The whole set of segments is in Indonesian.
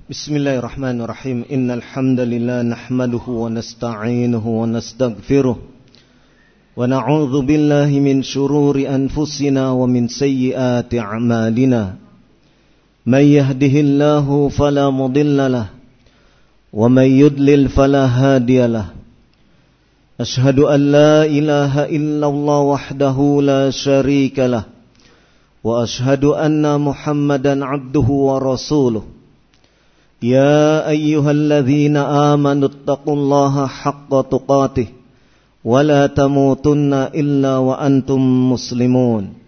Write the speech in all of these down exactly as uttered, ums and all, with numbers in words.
Bismillahirrahmanirrahim. Innal hamdalillah nahmaduhu wa nasta'inuhu wa nastaghfiruh wa na'udzu billahi min shururi anfusina wa min sayyiati a'malina. May yahdihillahu fala mudilla lahu wa may yudlil fala hadiya lahu. Ashhadu an la ilaha illallah wahdahu la syarika lahu wa ashhadu anna Muhammadan 'abduhu wa rasuluh. Ya ayyuhalladzina amanu taqullaha haqqa tuqatih wa la tamutunna illa wa antum muslimun.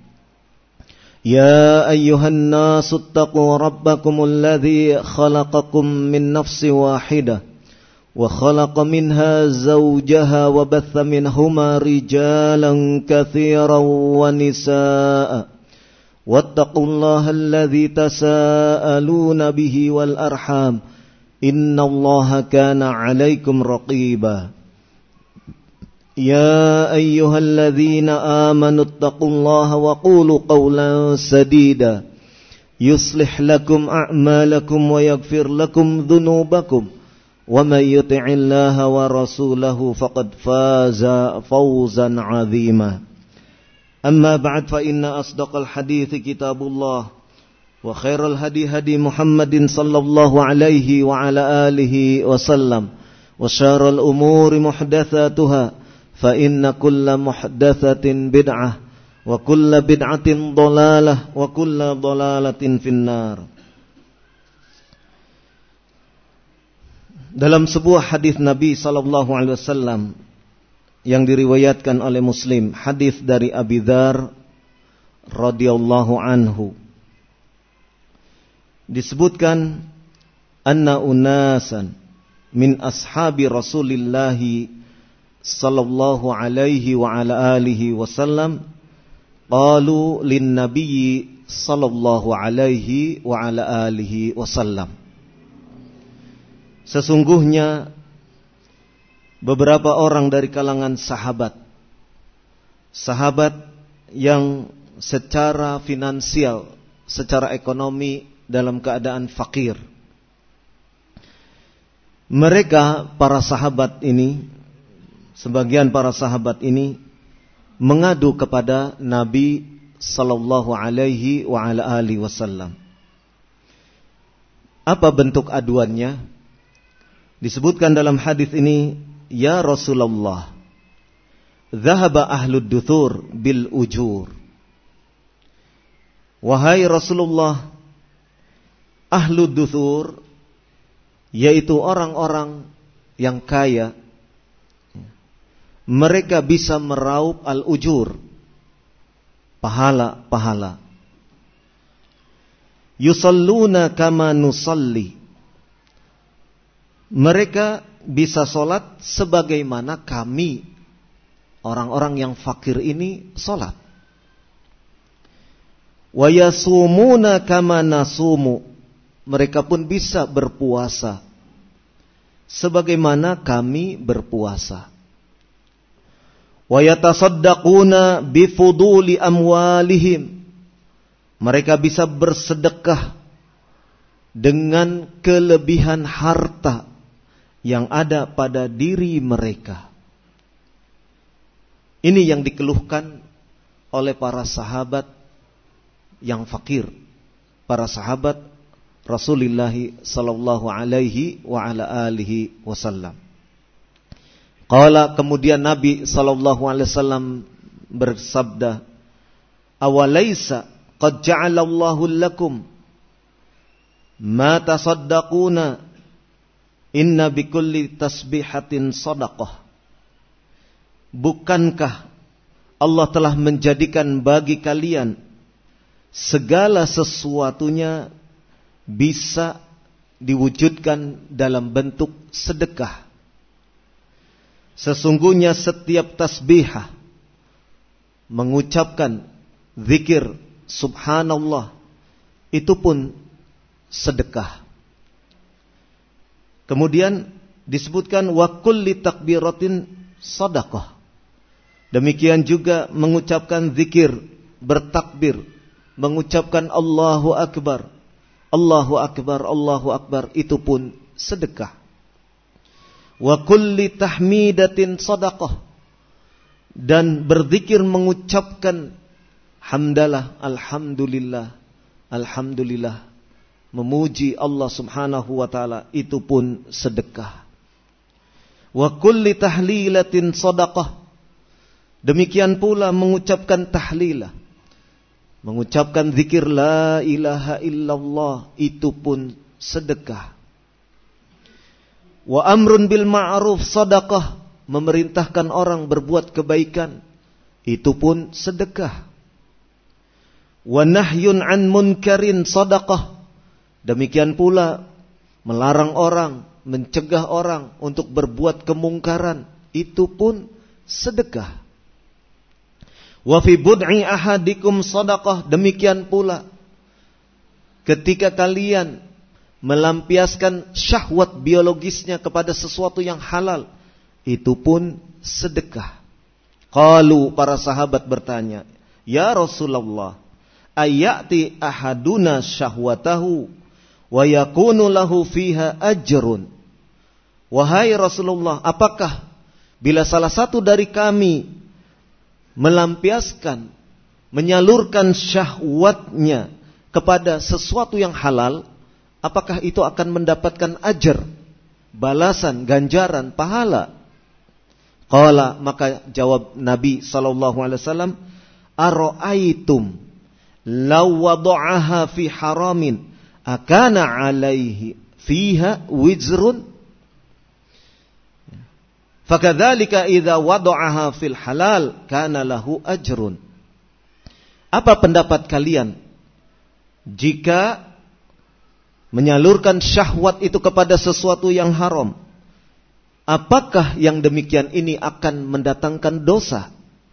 Ya ayyuhan nasu taqu rabbakumul ladzi khalaqakum min nafsin wahidah wa khalaqa minha zawjaha wa batha minhuma rijalan katsiran wa nisaa'a. Wattaqullaha alladzi tasaaluna bihi wal arham innallaha kana 'alaikum raqiba. Ya ayyuhalladzina amanu taqullaha wa qulu qawlan sadida yuslih lakum a'malakum wa yaghfir lakum dhunubakum wa may yuti'illaha wa rasulahu faqad faza fawzan 'azima. Amma ba'd, fa inna asdaqal hadithi kitabullah wa khairal hadi hadi Muhammadin sallallahu alaihi wa ala alihi wa sallam wa syarrul umuri muhdatsatuha fa inna kulla muhdatsatin bid'ah wa kulla bid'atin dhalalah wa kulla dhalalatin finnar. Dalam sebuah hadis Nabi sallallahu alaihi wasallam yang diriwayatkan oleh Muslim, hadis dari Abi Dzar radhiyallahu anhu, disebutkan anna unasan min ashabi Rasulillah sallallahu alaihi wa ala alihi wasallam qalu lin nabiyyi sallallahu alaihi wa ala alihi wasallam. Sesungguhnya beberapa orang dari kalangan sahabat Sahabat yang secara finansial, secara ekonomi dalam keadaan fakir, mereka, para sahabat ini, sebagian para sahabat ini mengadu kepada Nabi sallallahu alaihi wa ala alihi wasallam. Apa bentuk aduannya? Disebutkan dalam hadis ini, ya Rasulullah, dhahaba ahlud duthur bil ujur. Wahai Rasulullah, ahlud duthur, yaitu orang-orang yang kaya, mereka bisa meraup al-ujur, pahala-pahala. Yusalluna kama nusalli, mereka bisa solat sebagaimana kami, orang-orang yang fakir ini, solat. Wa yasumuna kama nasumu, mereka pun bisa berpuasa sebagaimana kami berpuasa. Wa yatasaddaquna bifuduli amwalihim, mereka bisa bersedekah dengan kelebihan harta yang ada pada diri mereka. Ini yang dikeluhkan oleh para sahabat yang fakir, para sahabat Rasulullah sallallahu alaihi wa ala alihi wasallam. Qala, kemudian Nabi sallallahu alaihi wasallam bersabda, awalaisa qad ja'alallahu lakum ma tasaddaquna inna bikulli tasbihatin sadaqah. Bukankah Allah telah menjadikan bagi kalian segala sesuatunya bisa diwujudkan dalam bentuk sedekah? Sesungguhnya setiap tasbihah, mengucapkan zikir subhanallah, itu pun sedekah. Kemudian disebutkan wa kulli takbiratin sadaqah. Demikian juga mengucapkan zikir, bertakbir, mengucapkan Allahu Akbar, Allahu Akbar, Allahu Akbar, itu pun sedekah. Wa kulli tahmidatin sadaqah, dan berzikir mengucapkan hamdalah, alhamdulillah, alhamdulillah, memuji Allah Subhanahu wa taala, itu pun sedekah. Wa kulli tahlilatin sadaqah, demikian pula mengucapkan tahlilah, mengucapkan zikir la ilaha illallah, itu pun sedekah. Wa amrun bil ma'ruf sadaqah, memerintahkan orang berbuat kebaikan, itu pun sedekah. Wa nahyun an munkarin sadaqah, demikian pula melarang orang, mencegah orang untuk berbuat kemungkaran, itu pun sedekah. Wa fi bud'i ahadikum sadaqah, demikian pula ketika kalian melampiaskan syahwat biologisnya kepada sesuatu yang halal, itu pun sedekah. Qalu, para sahabat bertanya, ya Rasulullah, ayati ahaduna syahwatahu wa yakunu lahu fiha ajrun. Wahai Rasulullah, apakah bila salah satu dari kami melampiaskan, menyalurkan syahwatnya kepada sesuatu yang halal, apakah itu akan mendapatkan ajar, balasan, ganjaran, pahala? Qala, maka jawab Nabi sallallahu alaihi wasallam, ara'aitum law wada'aha fi haramin akana alaihi fiha wizrun fakadzalika idza wada'aha fil halal kana lahu ajrun. Apa pendapat kalian jika menyalurkan syahwat itu kepada sesuatu yang haram? Apakah yang demikian ini akan mendatangkan dosa?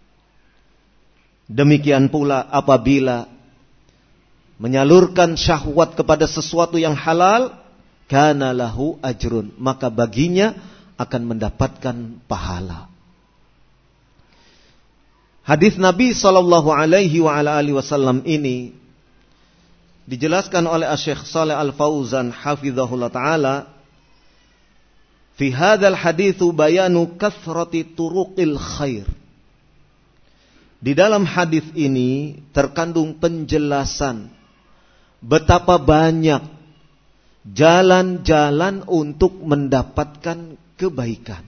Demikian pula apabila menyalurkan syahwat kepada sesuatu yang halal, kana lahu ajrun, maka baginya akan mendapatkan pahala. Hadis Nabi sallallahu alaihi wa ala alihi wasallam ini dijelaskan oleh Syekh Shalih Al-Fauzan hafizahullah taala. Fi hadzal haditsu bayanu kathrati turuqil khair. Di dalam hadis ini terkandung penjelasan betapa banyak jalan-jalan untuk mendapatkan kebaikan.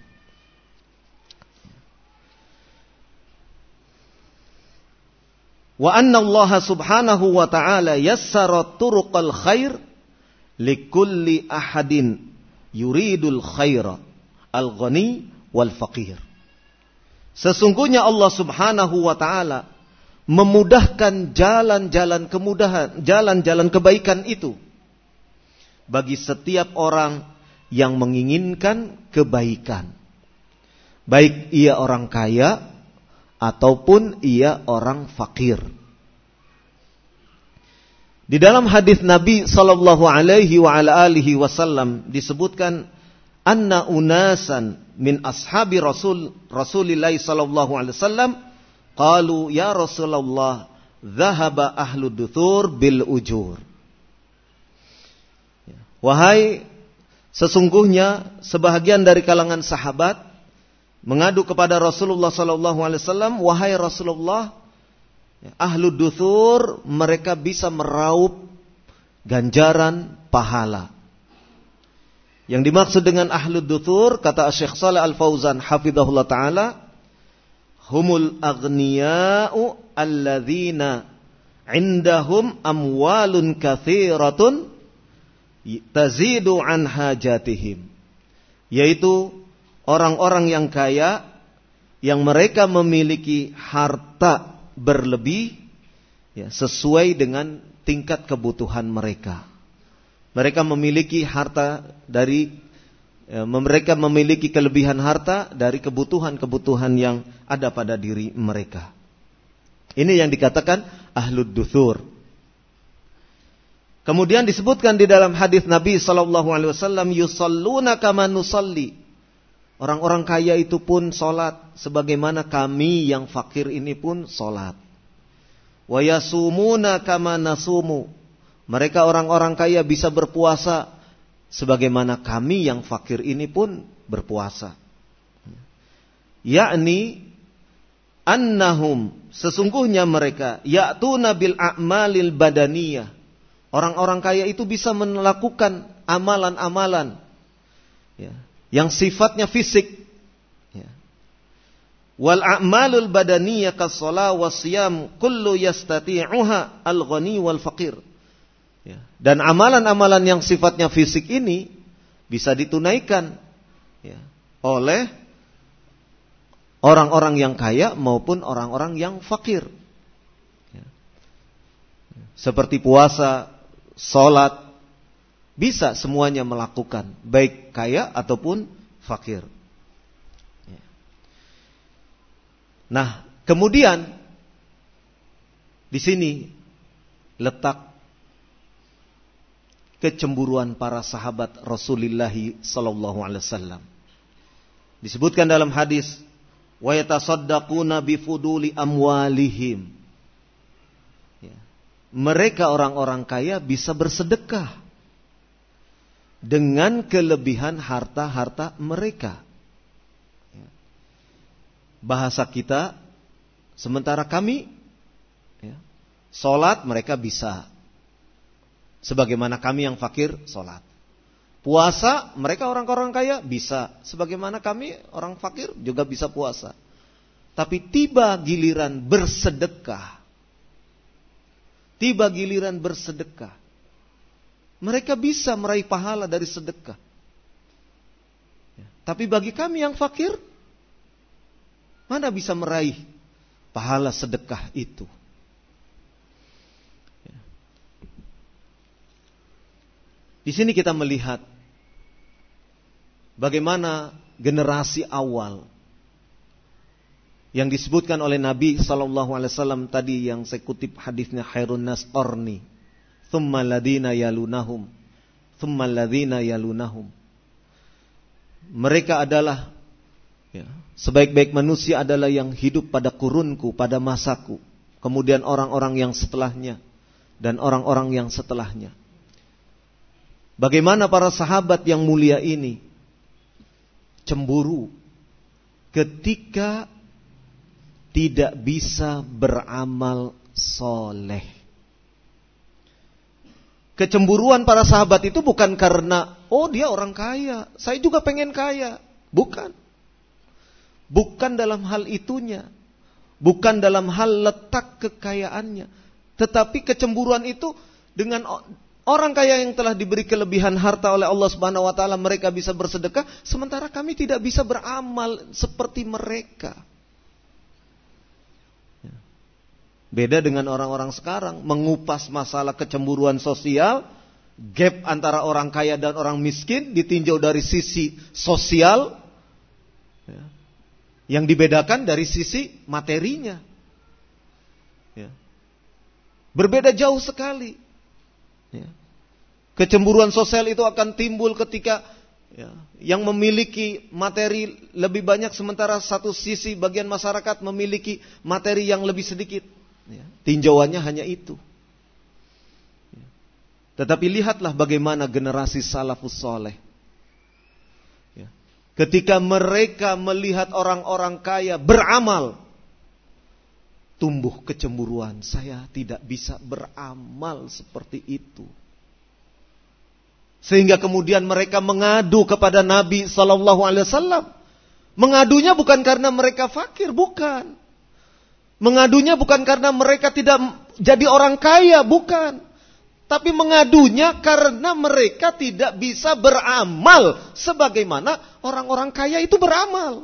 Wa anna Allah subhanahu wa ta'ala yassara turuqal khair likulli ahadin yuridul khaira al-ghani wal faqir. Sesungguhnya Allah Subhanahu wa taala memudahkan jalan-jalan kemudahan, jalan-jalan kebaikan itu bagi setiap orang yang menginginkan kebaikan. Baik ia orang kaya ataupun ia orang fakir. Di dalam hadis Nabi sallallahu alaihi wa ala alihi wasallam disebutkan anna unasan min ashabi Rasul Rasulillah sallallahu alaihi wasallam qalu ya Rasulullah dhahaba ahlu duthur bil ujur. Wahai, sesungguhnya sebahagian dari kalangan sahabat mengadu kepada Rasulullah sallallahu alaihi wasallam, wahai Rasulullah, ahlu duthur mereka bisa meraup ganjaran pahala. Yang dimaksud dengan ahlu duthur, kata Syekh Shalih Al-Fauzan hafizahullah ta'ala, humul aghniya'u alladzina indahum amwalun kathiratun tazidu an hajatihim. Yaitu orang-orang yang kaya yang mereka memiliki harta berlebih ya, sesuai dengan tingkat kebutuhan mereka. Mereka memiliki harta dari ya, mereka memiliki kelebihan harta dari kebutuhan-kebutuhan yang ada pada diri mereka. Ini yang dikatakan ahlud duthur. Kemudian disebutkan di dalam hadis Nabi sallallahu alaihi wasallam, yusalluna kama nusalli. Orang-orang kaya itu pun salat sebagaimana kami yang fakir ini pun salat. Wa yasumuna kama nasumu. Mereka orang-orang kaya bisa berpuasa sebagaimana kami yang fakir ini pun berpuasa. Yakni annahum, sesungguhnya mereka ya'tuna bil a'malil badaniyah. Orang-orang kaya itu bisa melakukan amalan-amalan ya, yang sifatnya fisik. Ya. Wal a'malul badaniyah kas-shalah was-shiyam kullu yastati'uha al-ghani wal faqir. Ya. Dan amalan-amalan yang sifatnya fisik ini bisa ditunaikan ya, oleh orang-orang yang kaya maupun orang-orang yang fakir. Ya. Seperti puasa, sholat, bisa semuanya melakukan, baik kaya ataupun fakir. Ya. Nah, kemudian di sini letak kecemburuan para sahabat Rasulullah sallallahu alaihi wasallam. Disebutkan dalam hadis, wa yatasaddaquna bi fuduli amwalihim. Ya. Mereka orang-orang kaya bisa bersedekah dengan kelebihan harta-harta mereka. Ya. Bahasa kita, sementara kami ya, sholat mereka bisa. Sebagaimana kami yang fakir sholat. Puasa mereka orang-orang kaya bisa. Sebagaimana kami orang fakir juga bisa puasa. Tapi tiba giliran bersedekah. Tiba giliran bersedekah. Mereka bisa meraih pahala dari sedekah. Tapi bagi kami yang fakir, mana bisa meraih pahala sedekah itu? Di sini kita melihat bagaimana generasi awal yang disebutkan oleh Nabi sallallahu alaihi wasallam tadi yang saya kutip hadisnya, khairun nas qarni, thumma alladhina yalunahum, thumma alladhina yalunahum. Mereka adalah ya, sebaik-baik manusia adalah yang hidup pada kurunku, pada masaku. Kemudian orang-orang yang setelahnya dan orang-orang yang setelahnya. Bagaimana para sahabat yang mulia ini cemburu ketika tidak bisa beramal soleh. Kecemburuan para sahabat itu bukan karena, oh dia orang kaya, saya juga pengen kaya. Bukan. Bukan dalam hal itunya. Bukan dalam hal letak kekayaannya. Tetapi kecemburuan itu dengan orang kaya yang telah diberi kelebihan harta oleh Allah Subhanahu wa taala, mereka bisa bersedekah, sementara kami tidak bisa beramal seperti mereka. Beda dengan orang-orang sekarang, mengupas masalah kecemburuan sosial, gap antara orang kaya dan orang miskin ditinjau dari sisi sosial, yang dibedakan dari sisi materinya. Berbeda jauh sekali. Ya. Kecemburuan sosial itu akan timbul ketika ya, yang memiliki materi lebih banyak sementara satu sisi bagian masyarakat memiliki materi yang lebih sedikit. Ya. Tinjauannya hanya itu. Ya. Tetapi lihatlah bagaimana generasi salafus soleh. Ya. Ketika mereka melihat orang-orang kaya beramal, tumbuh kecemburuan, saya tidak bisa beramal seperti itu. Sehingga kemudian mereka mengadu kepada Nabi sallallahu alaihi wasallam. Mengadunya bukan karena mereka fakir, bukan. Mengadunya bukan karena mereka tidak jadi orang kaya, bukan. Tapi mengadunya karena mereka tidak bisa beramal sebagaimana orang-orang kaya itu beramal.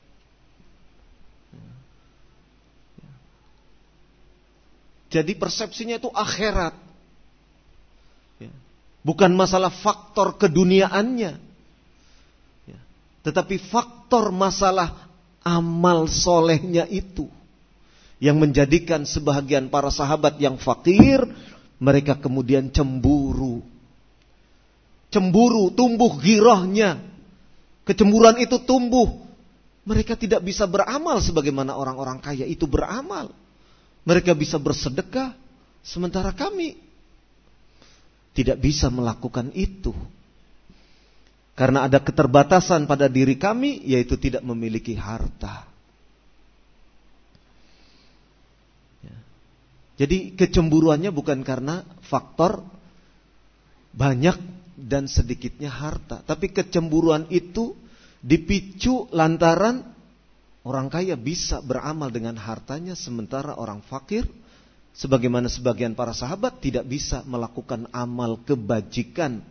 Jadi persepsinya itu akhirat. Bukan masalah faktor keduniaannya. Tetapi faktor masalah amal solehnya itu. Yang menjadikan sebahagian para sahabat yang fakir, mereka kemudian cemburu. Cemburu, tumbuh girahnya. Kecemburuan itu tumbuh. Mereka tidak bisa beramal sebagaimana orang-orang kaya itu beramal. Mereka bisa bersedekah, sementara kami tidak bisa melakukan itu. Karena ada keterbatasan pada diri kami, yaitu tidak memiliki harta. Ya. Jadi kecemburuannya bukan karena faktor banyak dan sedikitnya harta. Tapi kecemburuan itu dipicu lantaran orang kaya bisa beramal dengan hartanya, sementara orang fakir, sebagaimana sebagian para sahabat, tidak bisa melakukan amal kebajikan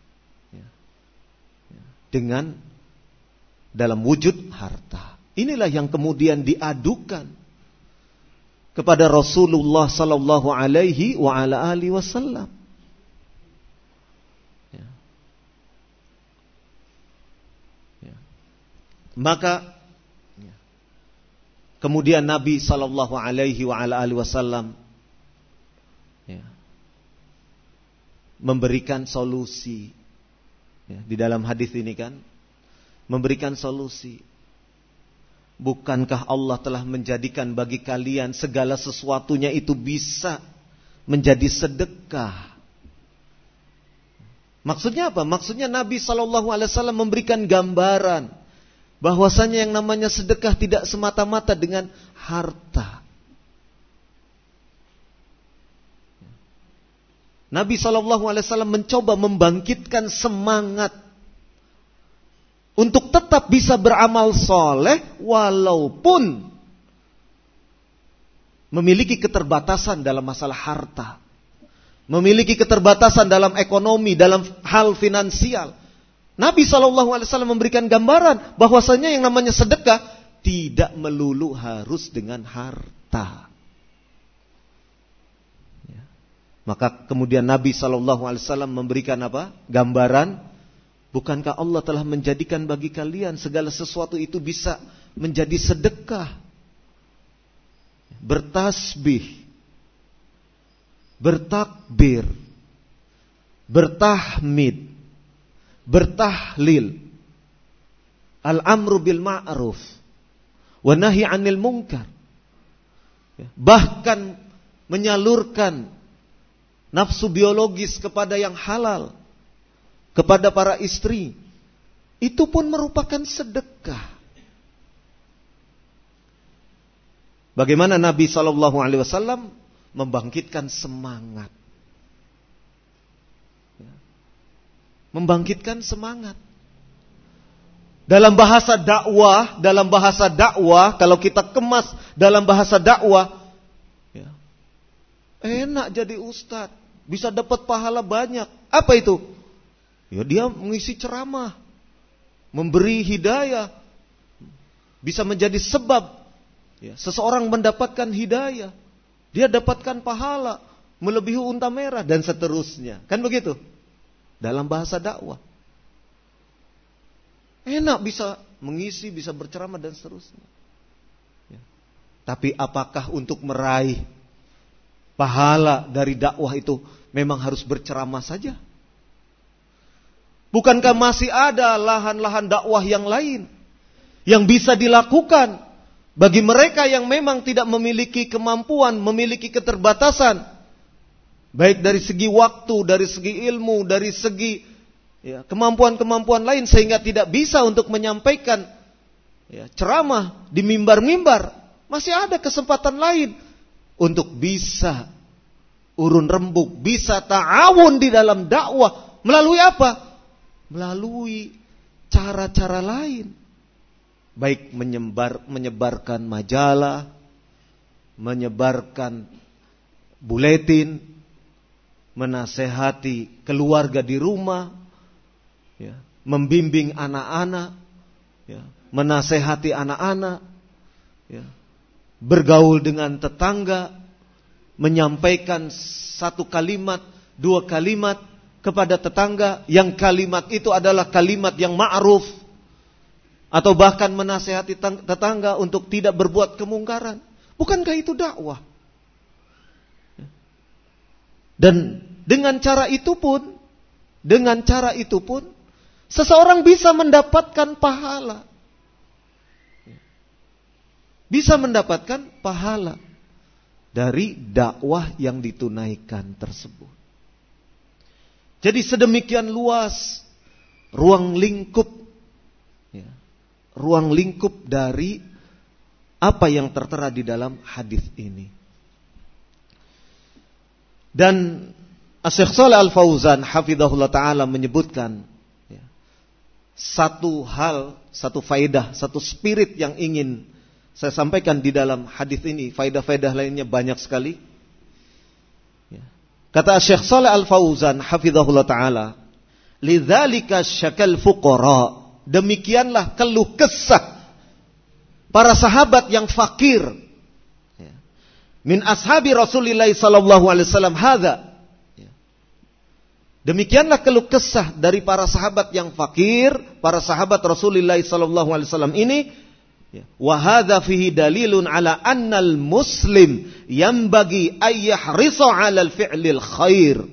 dengan dalam wujud harta. Inilah yang kemudian diadukan kepada Rasulullah sallallahu alaihi wa ala alihi wasallam. Ya. Ya. Maka ya. Kemudian Nabi sallallahu alaihi wa ala alihi wasallam ya, memberikan solusi. Ya, di dalam hadis ini kan memberikan solusi. Bukankah Allah telah menjadikan bagi kalian segala sesuatunya itu bisa menjadi sedekah? Maksudnya apa? Maksudnya Nabi shallallahu alaihi wasallam memberikan gambaran bahwasanya yang namanya sedekah tidak semata-mata dengan harta. Nabi shallallahu alaihi wasallam mencoba membangkitkan semangat untuk tetap bisa beramal soleh walaupun memiliki keterbatasan dalam masalah harta, memiliki keterbatasan dalam ekonomi, dalam hal finansial. Nabi shallallahu alaihi wasallam memberikan gambaran bahwasanya yang namanya sedekah tidak melulu harus dengan harta. Maka kemudian Nabi shallallahu alaihi wasallam memberikan apa? Gambaran, bukankah Allah telah menjadikan bagi kalian segala sesuatu itu bisa menjadi sedekah? Bertasbih, bertakbir, bertahmid, bertahlil, al-amru bil ma'ruf, wa nahi 'anil munkar. Bahkan menyalurkan nafsu biologis kepada yang halal, kepada para istri, itu pun merupakan sedekah. Bagaimana Nabi shallallahu alaihi wasallam membangkitkan semangat, membangkitkan semangat dalam bahasa dakwah, dalam bahasa dakwah kalau kita kemas dalam bahasa dakwah, ya, enak jadi ustadz. Bisa dapat pahala banyak. Apa itu? Ya dia mengisi ceramah, memberi hidayah, bisa menjadi sebab ya, seseorang mendapatkan hidayah. Dia dapatkan pahala melebihi unta merah dan seterusnya. Kan begitu? Dalam bahasa dakwah. Enak bisa mengisi, bisa berceramah dan seterusnya. Ya. Tapi apakah untuk meraih pahala dari dakwah itu memang harus berceramah saja? Bukankah masih ada lahan-lahan dakwah yang lain yang bisa dilakukan bagi mereka yang memang tidak memiliki kemampuan, memiliki keterbatasan, baik dari segi waktu, dari segi ilmu, dari segi ya, kemampuan-kemampuan lain, sehingga tidak bisa untuk menyampaikan ya, ceramah di mimbar-mimbar. Masih ada kesempatan lain untuk bisa urun rembuk, bisa ta'awun di dalam dakwah. Melalui apa? Melalui cara-cara lain. Baik menyebar, menyebarkan majalah, menyebarkan buletin, menasehati keluarga di rumah, ya, membimbing anak-anak, ya, menasehati anak-anak, ya, bergaul dengan tetangga, menyampaikan satu kalimat, dua kalimat kepada tetangga, yang kalimat itu adalah kalimat yang ma'ruf, atau bahkan menasehati tetangga untuk tidak berbuat kemungkaran. Bukankah itu dakwah? Dan dengan cara itu pun, dengan cara itu pun, seseorang bisa mendapatkan pahala. Bisa mendapatkan pahala dari dakwah yang ditunaikan tersebut. Jadi sedemikian luas ruang lingkup, ya, ruang lingkup dari apa yang tertera di dalam hadis ini. Dan Asy-Syaikh Shalih Al-Fauzan hafizahullah taala menyebutkan, ya, satu hal, satu faedah, satu spirit yang ingin saya sampaikan di dalam hadis ini. Faedah-faedah lainnya banyak sekali. Ya. Kata Asy-Syaikh Shalih Al-Fauzan hafizahullah taala, lidzalika syakal fuqara, demikianlah keluh kesah para sahabat yang fakir, ya, min ashabi Rasulillah sallallahu alaihi wasallam hadza. Demikianlah keluh kesah dari para sahabat yang fakir, para sahabat Rasulullah sallallahu alaihi wasallam ini. Wa hadza fihi dalilun ala annal muslim yanbaghi ay yahrisa 'alal fi'lil khair.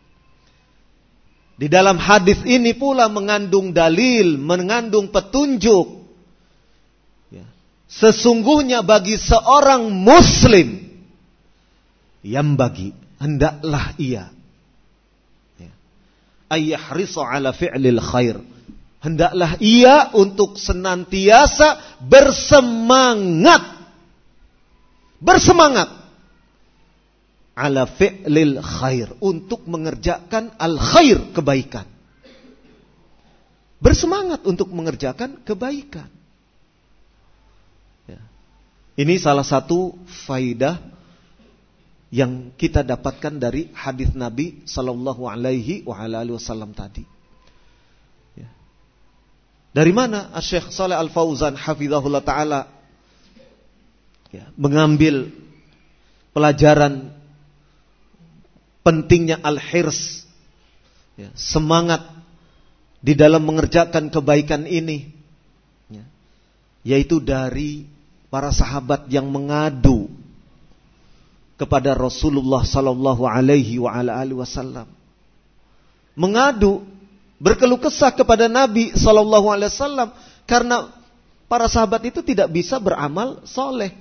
Di dalam hadis ini pula mengandung dalil, mengandung petunjuk. Sesungguhnya bagi seorang muslim, yanbaghi, hendaklah ia ayyahrisa ala fi'lil khair, hendaklah ia untuk senantiasa bersemangat bersemangat ala fi'lil khair, untuk mengerjakan al khair, kebaikan. Bersemangat untuk mengerjakan kebaikan, ya. Ini salah satu faidah yang kita dapatkan dari hadis Nabi sallallahu alaihi wa ala alihi wasallam tadi. Ya. Dari mana Asy-Syaikh Shalih Al-Fauzan hafizahullah taala, ya, mengambil pelajaran pentingnya al-hirs, ya, semangat di dalam mengerjakan kebaikan ini, ya, yaitu dari para sahabat yang mengadu kepada Rasulullah sallallahu alaihi wa ala alihi wasallam. Mengadu, berkeluh kesah kepada Nabi sallallahu alaihi wasallam karena para sahabat itu tidak bisa beramal soleh.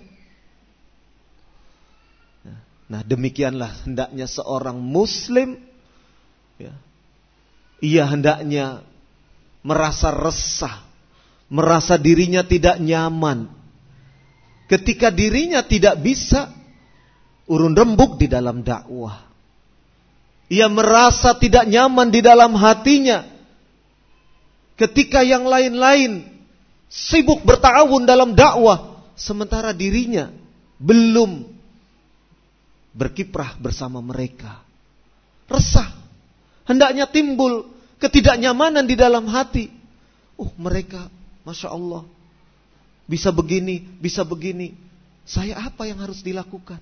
Nah, demikianlah hendaknya seorang muslim, ya, ia hendaknya merasa resah, merasa dirinya tidak nyaman ketika dirinya tidak bisa urun rembuk di dalam dakwah. Ia merasa tidak nyaman di dalam hatinya ketika yang lain-lain sibuk berta'awun dalam dakwah, sementara dirinya belum berkiprah bersama mereka. Resah, hendaknya timbul ketidaknyamanan di dalam hati. Oh, mereka, Masya Allah, bisa begini, bisa begini. Saya apa yang harus dilakukan?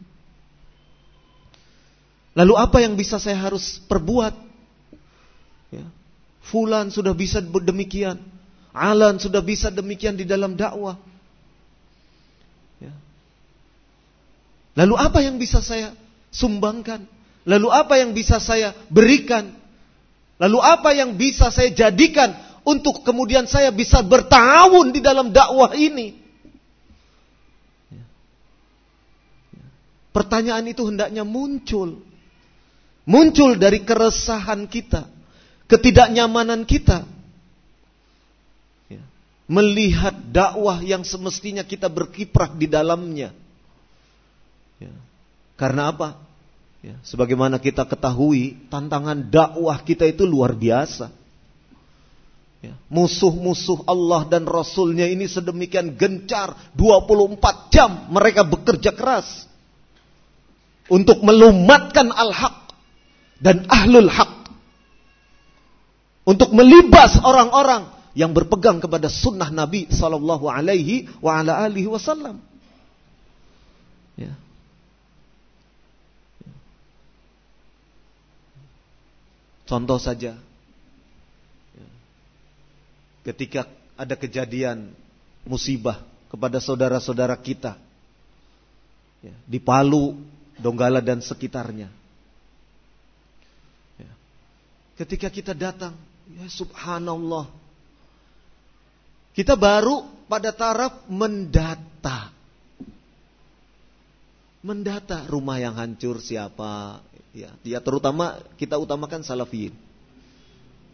Lalu apa yang bisa saya harus perbuat? Ya. Fulan sudah bisa demikian, Alan sudah bisa demikian di dalam dakwah. Ya. Lalu apa yang bisa saya sumbangkan? Lalu apa yang bisa saya berikan? Lalu apa yang bisa saya jadikan untuk kemudian saya bisa bertahun di dalam dakwah ini? Ya. Ya. Pertanyaan itu hendaknya muncul. Muncul dari keresahan kita, ketidaknyamanan kita, ya, melihat dakwah yang semestinya kita berkiprah di dalamnya. Ya. Karena apa? Ya, sebagaimana kita ketahui, tantangan dakwah kita itu luar biasa. Ya. Musuh-musuh Allah dan Rasulnya ini sedemikian gencar, dua puluh empat jam mereka bekerja keras untuk melumatkan al-haq dan ahlul haq, untuk melibas orang-orang yang berpegang kepada sunnah Nabi sallallahu alaihi wa ala alihi wasallam. Ya. Contoh saja, ketika ada kejadian musibah kepada saudara-saudara kita, ya, di Palu, Donggala dan sekitarnya. Ketika kita datang, ya subhanallah, kita baru pada taraf mendata. Mendata rumah yang hancur siapa, ya, ya terutama kita utamakan salafiyin.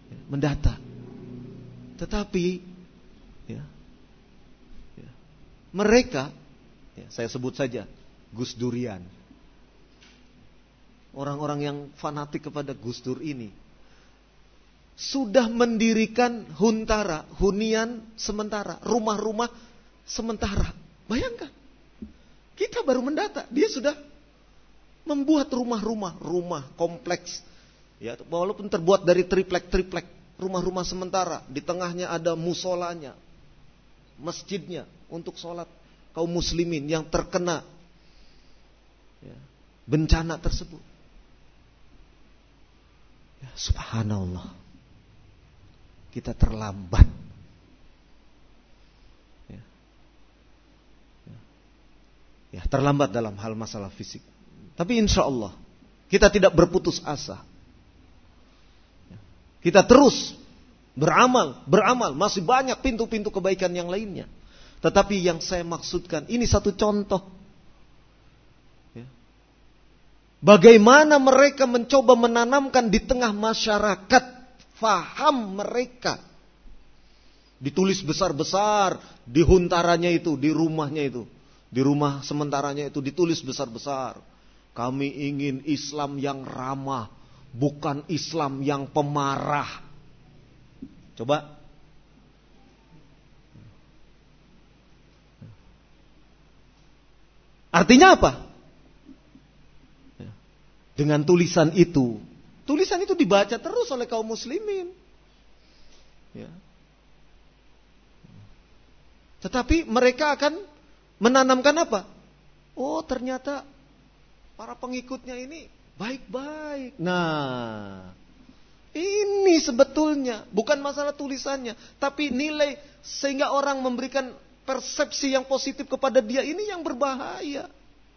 mendata. Tetapi ya, ya, mereka, ya, saya sebut saja Gus Durian, orang-orang yang fanatik kepada Gus Dur ini, sudah mendirikan huntara, hunian sementara, rumah-rumah sementara. Bayangkan, kita baru mendata, dia sudah membuat rumah-rumah, rumah kompleks, ya, walaupun terbuat dari triplek-triplek, rumah-rumah sementara, di tengahnya ada musolanya, masjidnya untuk sholat kaum muslimin yang terkena ya, bencana tersebut. Ya, subhanallah, kita terlambat. Ya. Ya. Ya, terlambat dalam hal masalah fisik. Tapi insya Allah kita tidak berputus asa. Kita terus beramal, beramal. Masih banyak pintu-pintu kebaikan yang lainnya. Tetapi yang saya maksudkan, ini satu contoh. Bagaimana mereka mencoba menanamkan di tengah masyarakat faham mereka. Ditulis besar-besar di huntaranya itu, di rumahnya itu. Di rumah sementaranya itu ditulis besar-besar. Kami ingin Islam yang ramah, bukan Islam yang pemarah. Coba. Artinya apa? Dengan tulisan itu, tulisan itu dibaca terus oleh kaum muslimin. Ya. Tetapi mereka akan menanamkan apa? Oh, ternyata para pengikutnya ini baik-baik. Nah, ini sebetulnya bukan masalah tulisannya, tapi nilai sehingga orang memberikan persepsi yang positif kepada dia, ini yang berbahaya.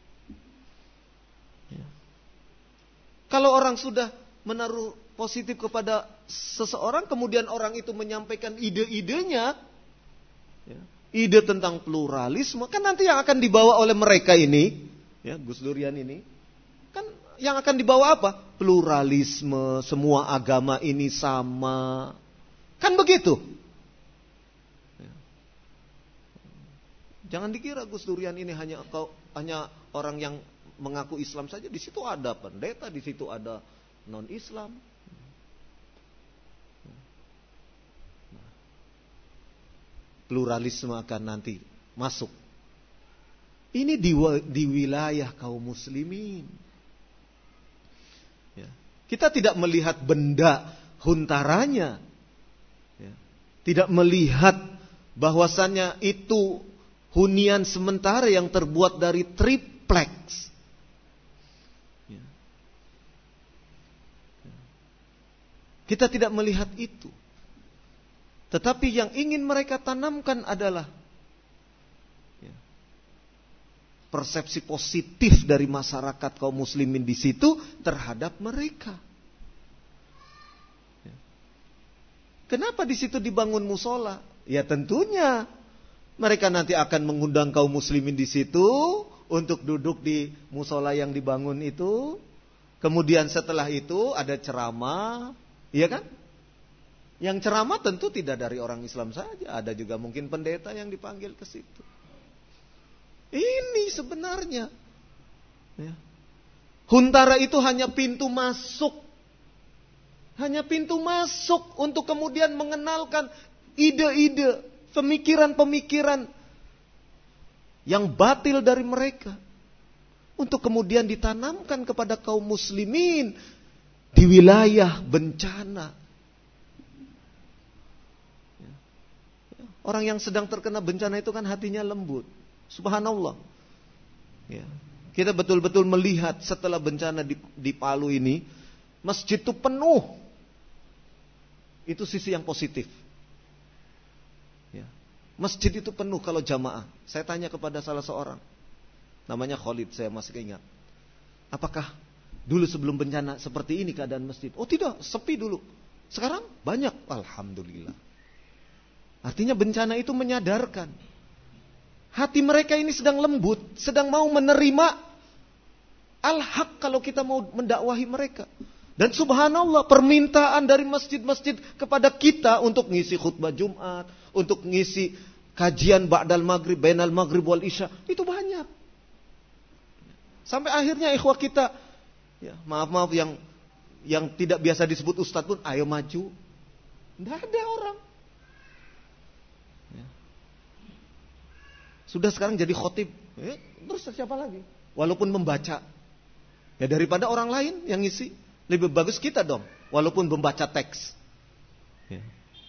Ya. Kalau orang sudah menaruh positif kepada seseorang, kemudian orang itu menyampaikan ide-idenya, ya, ide tentang pluralisme, kan nanti yang akan dibawa oleh mereka ini, ya, Gus Durian ini, kan yang akan dibawa apa? Pluralisme, semua agama ini sama. Kan begitu. Ya. Jangan dikira Gus Durian ini hanya kau, hanya orang yang mengaku Islam saja. Di situ ada pendeta, di situ ada non-Islam. Nah, pluralisme akan nanti masuk. Ini di, di wilayah kaum muslimin. Ya. Kita tidak melihat benda huntaranya. Ya. Tidak melihat bahwasannya itu hunian sementara yang terbuat dari triplex. Ya. Ya. Kita tidak melihat itu. Tetapi yang ingin mereka tanamkan adalah persepsi positif dari masyarakat kaum muslimin di situ terhadap mereka. Kenapa di situ dibangun musola? Ya tentunya mereka nanti akan mengundang kaum muslimin di situ untuk duduk di musola yang dibangun itu. Kemudian setelah itu ada ceramah, iya kan? Yang ceramah tentu tidak dari orang Islam saja, ada juga mungkin pendeta yang dipanggil ke situ. Ini sebenarnya ya. Huntara itu hanya pintu masuk. Hanya pintu masuk untuk kemudian mengenalkan ide-ide, pemikiran-pemikiran yang batil dari mereka. Untuk kemudian ditanamkan kepada kaum muslimin di wilayah bencana. Orang yang sedang terkena bencana itu kan hatinya lembut. Subhanallah. Ya. Kita betul-betul melihat setelah bencana di, di Palu ini, masjid itu penuh. Itu sisi yang positif. Ya. Masjid itu penuh kalau jamaah. Saya tanya kepada salah seorang, namanya Khalid, saya masih ingat. Apakah dulu sebelum bencana seperti ini keadaan masjid? Oh tidak, sepi dulu. Sekarang banyak, alhamdulillah. Artinya bencana itu menyadarkan. Hati mereka ini sedang lembut, sedang mau menerima al-haq kalau kita mau mendakwahi mereka. Dan subhanallah, permintaan dari masjid-masjid kepada kita untuk ngisi khutbah Jumat, untuk ngisi kajian ba'dal maghrib, bainal maghrib wal isya, itu banyak. Sampai akhirnya ikhwah kita, ya, maaf-maaf yang yang tidak biasa disebut ustadz pun, ayo maju. Tidak ada orang. Ya. Sudah sekarang jadi khotib, ya, terus siapa lagi? Walaupun membaca, ya daripada orang lain yang ngisi, lebih bagus kita dong, walaupun membaca teks. Ya.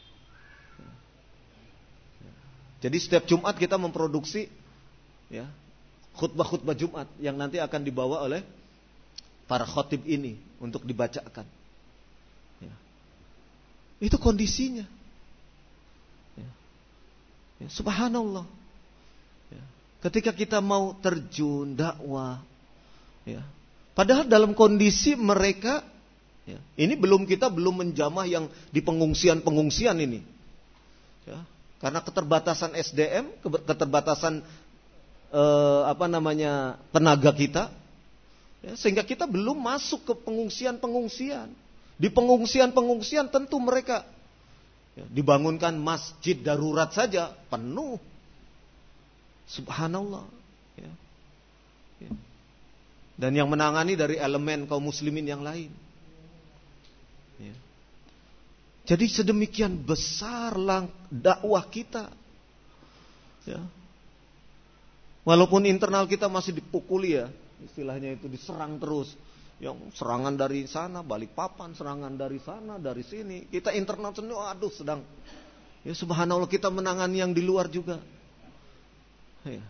Jadi setiap Jumat kita memproduksi, ya, khutbah-khutbah Jumat yang nanti akan dibawa oleh para khotib ini untuk dibacakan. Ya. Itu kondisinya. Ya. Ya, subhanallah. Ya. Ketika kita mau terjun dakwah, ya, padahal dalam kondisi mereka, ya, ini belum kita belum menjamah yang di pengungsian-pengungsian ini, ya, karena keterbatasan S D M, keterbatasan eh, apa namanya tenaga kita, ya, sehingga kita belum masuk ke pengungsian-pengungsian. Di pengungsian-pengungsian tentu mereka, ya, dibangunkan masjid darurat saja penuh, subhanallah. Ya. Ya. Dan yang menangani dari elemen kaum muslimin yang lain. Ya. Jadi sedemikian besarlah dakwah kita. Ya. Walaupun internal kita masih dipukuli, ya, istilahnya itu diserang terus. Yang serangan dari sana, Balikpapan, serangan dari sana, dari sini. Kita internal sendiri, aduh sedang. Ya subhanallah, kita menangani yang di luar juga. Ya.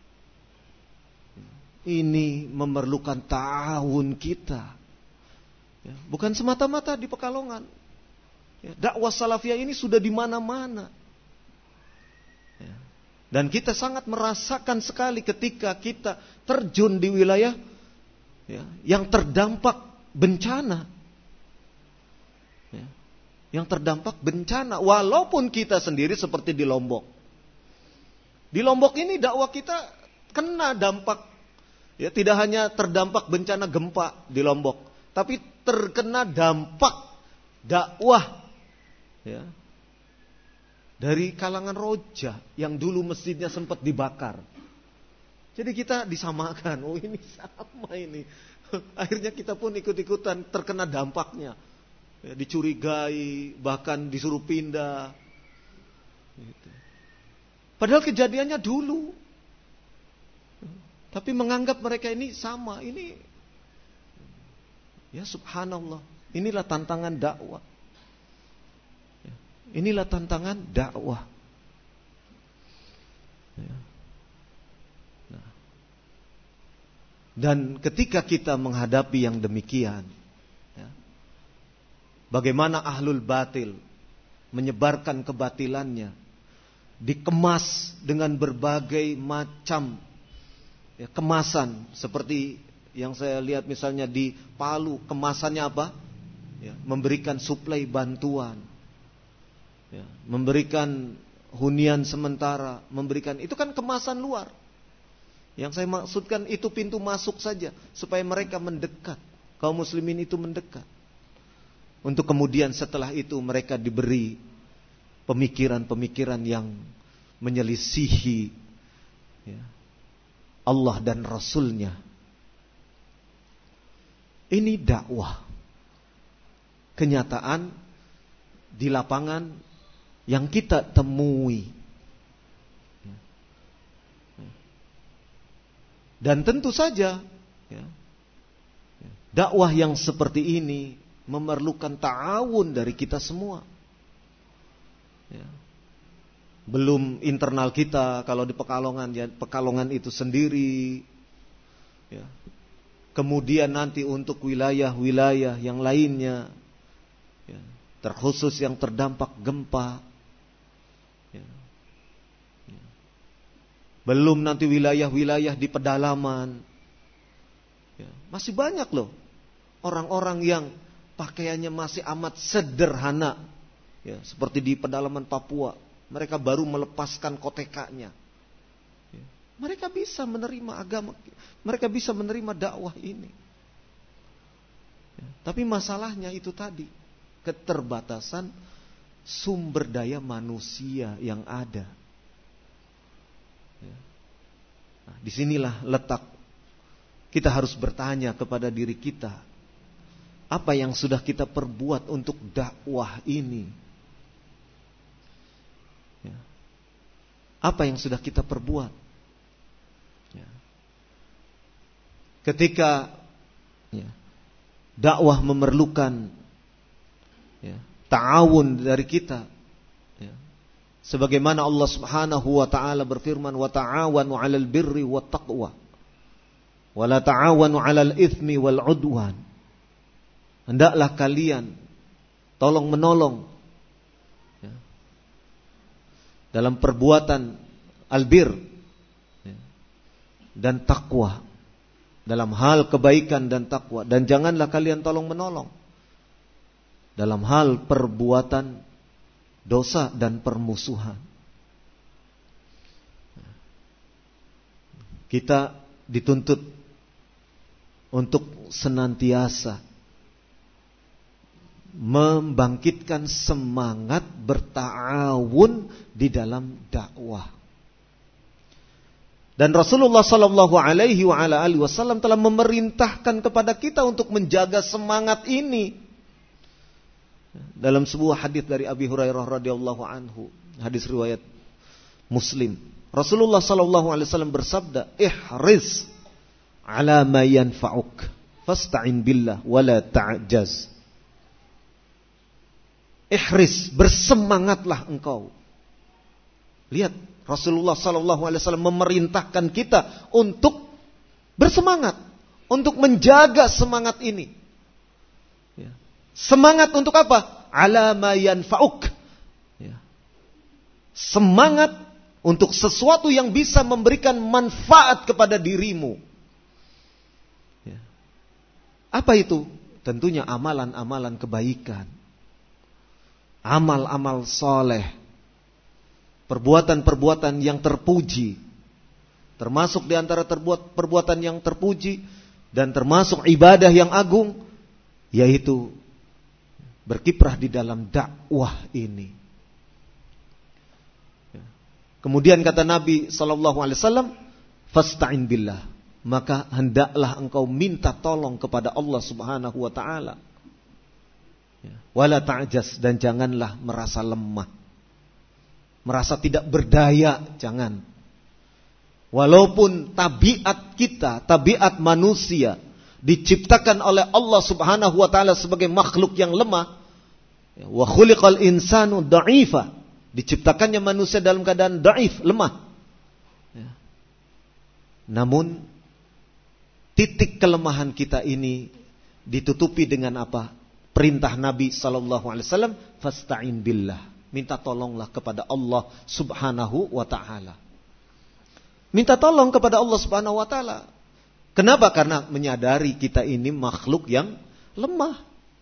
Ini memerlukan ta'awun kita, ya, bukan semata-mata di Pekalongan, ya, dakwah salafiyah ini sudah di mana-mana, ya. Dan kita sangat merasakan sekali ketika kita terjun di wilayah, ya, yang terdampak bencana, ya, yang terdampak bencana. Walaupun kita sendiri seperti di Lombok, di Lombok ini dakwah kita kena dampak. Ya, tidak hanya terdampak bencana gempa di Lombok, tapi terkena dampak dakwah, ya, dari kalangan Roja yang dulu masjidnya sempat dibakar. Jadi kita disamakan, oh ini sama ini. Akhirnya kita pun ikut-ikutan terkena dampaknya, ya, dicurigai, bahkan disuruh pindah. Gitu. Padahal kejadiannya dulu. Tapi menganggap mereka ini sama, ini, ya subhanallah, inilah tantangan dakwah. Ya, inilah tantangan dakwah. Ya. Nah. Dan ketika kita menghadapi yang demikian, ya, bagaimana ahlul batil menyebarkan kebatilannya, dikemas dengan berbagai macam, ya, kemasan, seperti yang saya lihat misalnya di Palu, kemasannya apa? Ya, memberikan suplai bantuan, ya, memberikan hunian sementara, memberikan, itu kan kemasan luar. Yang saya maksudkan itu pintu masuk saja, supaya mereka mendekat, kaum muslimin itu mendekat. Untuk kemudian setelah itu mereka diberi pemikiran-pemikiran yang menyelisihi, ya, Allah dan Rasulnya. Ini dakwah. Kenyataan di lapangan yang kita temui. Dan tentu saja, ya, dakwah yang seperti ini memerlukan ta'awun dari kita semua. Ya. Belum internal kita, kalau di Pekalongan, ya Pekalongan itu sendiri, ya. Kemudian nanti untuk wilayah-wilayah yang lainnya, ya, terkhusus yang terdampak gempa, ya. Ya. Belum nanti wilayah-wilayah di pedalaman, ya. Masih banyak loh orang-orang yang pakaiannya masih amat sederhana, ya, seperti di pedalaman Papua. Mereka baru melepaskan kotekanya. Mereka bisa menerima agama, mereka bisa menerima dakwah ini. Ya, tapi masalahnya itu tadi, keterbatasan sumber daya manusia yang ada. Ya. Nah, disinilah letak kita harus bertanya kepada diri kita, apa yang sudah kita perbuat untuk dakwah ini? Ya. Apa yang sudah kita perbuat? Ya. Ketika ya, dakwah memerlukan ya, ta'awun dari kita, ya. Sebagaimana Allah Subhanahu wa taala berfirman, wa ta'awanu 'alal birri wat taqwa wa la ta'awanu 'alal itsmi wal 'udwan. Hendaklah kalian tolong menolong ya, dalam perbuatan albir ya, dan takwa, dalam hal kebaikan dan takwa, dan janganlah kalian tolong menolong dalam hal perbuatan dosa dan permusuhan. Kita dituntut untuk senantiasa membangkitkan semangat berta'awun di dalam dakwah. Dan Rasulullah sallallahu alaihi wa ala alihi wasallam telah memerintahkan kepada kita untuk menjaga semangat ini. Dalam sebuah hadis dari Abi Hurairah radhiyallahu anhu, hadis riwayat Muslim, Rasulullah sallallahu alaihi wasallam bersabda, "Ihris ala ma yanfa'uk, fasta'in billah wa la ta'jaz." Ihris, bersemangatlah engkau. Lihat, Rasulullah sallallahu alaihi wasallam memerintahkan kita untuk bersemangat, untuk menjaga semangat ini. Ya. Semangat untuk apa? Ala ma yanfa'uk. Ya. Semangat untuk sesuatu yang bisa memberikan manfaat kepada dirimu. Ya. Apa itu? Tentunya amalan-amalan kebaikan, amal-amal soleh, perbuatan-perbuatan yang terpuji. Termasuk di antara terbuat, perbuatan yang terpuji dan termasuk ibadah yang agung, yaitu berkiprah di dalam dakwah ini. Kemudian kata Nabi sallallahu alaihi wasallam, "Fasta'in billah." Maka hendaklah engkau minta tolong kepada Allah Subhanahu wa taala. Wala ta'jaz, dan janganlah merasa lemah, merasa tidak berdaya, jangan. Walaupun tabiat kita, tabiat manusia diciptakan oleh Allah Subhanahu wa taala sebagai makhluk yang lemah. Wa khuliqal insanu dha'ifa, diciptakannya manusia dalam keadaan dhaif, lemah. Namun titik kelemahan kita ini ditutupi dengan apa? Perintah Nabi sallallahu alaihi wasallam, fasta'in billah. Minta tolonglah kepada Allah Subhanahu wa taala. Minta tolong kepada Allah Subhanahu wa taala. Kenapa? Karena menyadari kita ini makhluk yang lemah.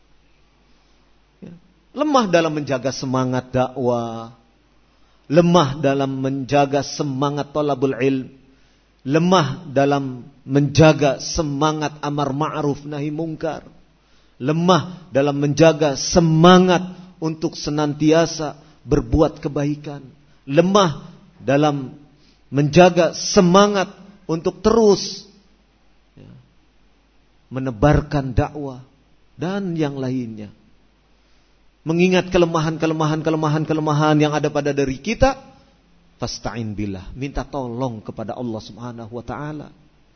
Lemah dalam menjaga semangat dakwah, lemah dalam menjaga semangat thalabul ilm, lemah dalam menjaga semangat amar ma'ruf nahi mungkar, lemah dalam menjaga semangat untuk senantiasa berbuat kebaikan, lemah dalam menjaga semangat untuk terus ya, menebarkan dakwah dan yang lainnya. Mengingat kelemahan-kelemahan kelemahan-kelemahan yang ada pada diri kita, fasta'in billah, minta tolong kepada Allah Subhanahu wa taala.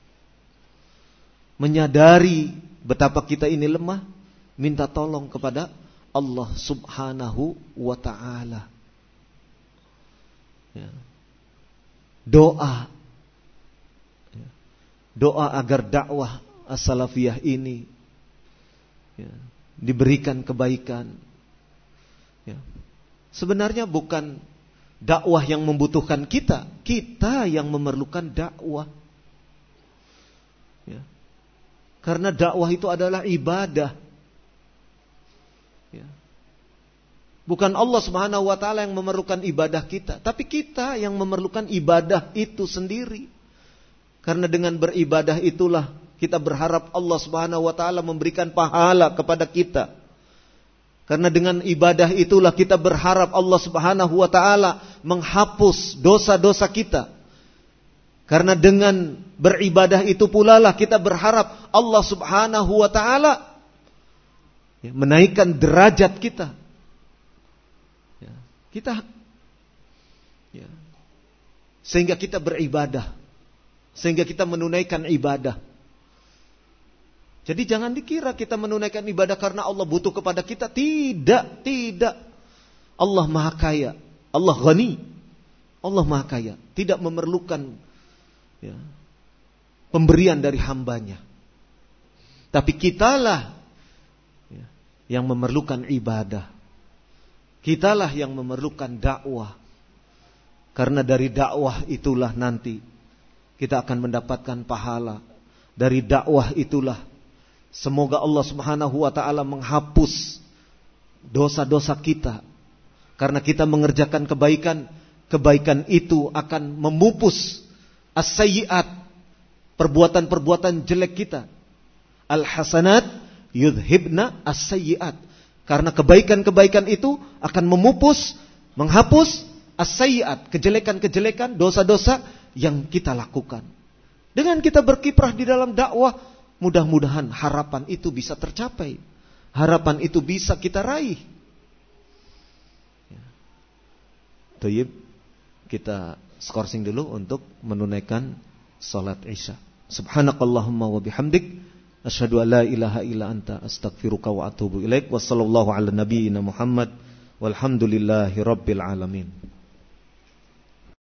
Menyadari betapa kita ini lemah, minta tolong kepada Allah Subhanahu wa taala. Ya. Doa. Ya. Doa agar dakwah as-salafiyah ini ya, diberikan kebaikan. Ya. Sebenarnya bukan dakwah yang membutuhkan kita, kita yang memerlukan dakwah. Ya. Karena dakwah itu adalah ibadah. Ya. Bukan Allah Subhanahu wa taala yang memerlukan ibadah kita, tapi kita yang memerlukan ibadah itu sendiri. Karena dengan beribadah itulah kita berharap Allah Subhanahu wa taala memberikan pahala kepada kita. Karena dengan ibadah itulah kita berharap Allah Subhanahu wa taala menghapus dosa-dosa kita. Karena dengan beribadah itu pula lah kita berharap Allah Subhanahu wa taala ya, menaikkan derajat kita. Ya, kita ya, sehingga kita beribadah, sehingga kita menunaikan ibadah. Jadi jangan dikira kita menunaikan ibadah karena Allah butuh kepada kita. Tidak, tidak. Allah Maha Kaya, Allah Ghani, Allah Maha Kaya, tidak memerlukan ya, pemberian dari hambanya. Tapi kitalah ya, yang memerlukan ibadah. Kitalah yang memerlukan dakwah. Karena dari dakwah itulah nanti kita akan mendapatkan pahala. Dari dakwah itulah semoga Allah Subhanahu wa taala menghapus dosa-dosa kita. Karena kita mengerjakan kebaikan, kebaikan itu akan memupus as-sayyi'at, perbuatan-perbuatan jelek kita. Al-hasanat yudhibna as-sayyi'at. Karena kebaikan-kebaikan itu akan memupus, menghapus as-sayyi'at, kejelekan-kejelekan, dosa-dosa yang kita lakukan. Dengan kita berkiprah di dalam dakwah, mudah-mudahan harapan itu bisa tercapai. Harapan itu bisa kita raih. Tayyib, kita skorsing dulu untuk menunaikan salat Isya. Subhanakallahumma wa bihamdik, asyhadu an la ilaha illa anta, astaghfiruka wa atubu ilaik. Wassallallahu ala nabiyyina Muhammad walhamdulillahi rabbil alamin.